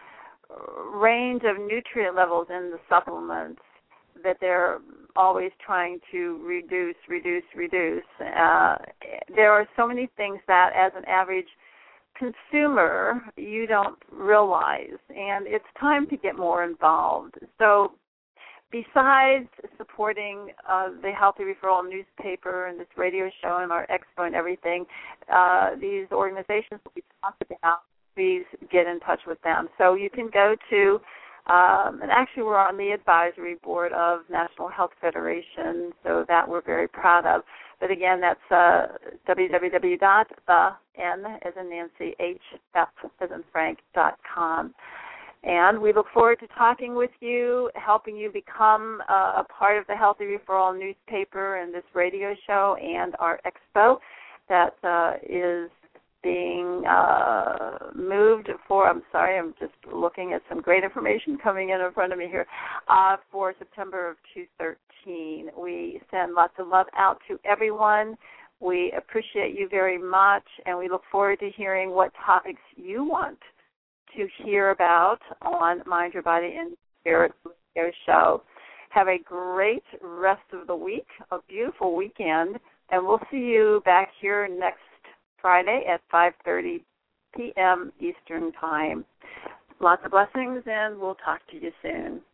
range of nutrient levels in the supplements that they're always trying to reduce, reduce, reduce. Uh, there are so many things that, as an average consumer, you don't realize, and it's time to get more involved. So besides supporting uh, the Healthy Referral newspaper and this radio show and our expo and everything, uh, these organizations that we talked about, please get in touch with them. So you can go to, um, and actually we're on the advisory board of National Health Federation, so that we're very proud of. But again, that's uh, w w w dot the N as in Nancy, H F as in Frank dot com. And we look forward to talking with you, helping you become uh, a part of the Healthy Referral newspaper and this radio show and our expo that uh, is being uh, moved for, I'm sorry, I'm just looking at some great information coming in in front of me here, uh, for September of two thousand thirteen. We send lots of love out to everyone. We appreciate you very much, and we look forward to hearing what topics you want to hear about on Mind Your Body and Spirit Radio Show. Have a great rest of the week, a beautiful weekend, and we'll see you back here next Friday at five thirty p.m. Eastern Time. Lots of blessings, and we'll talk to you soon.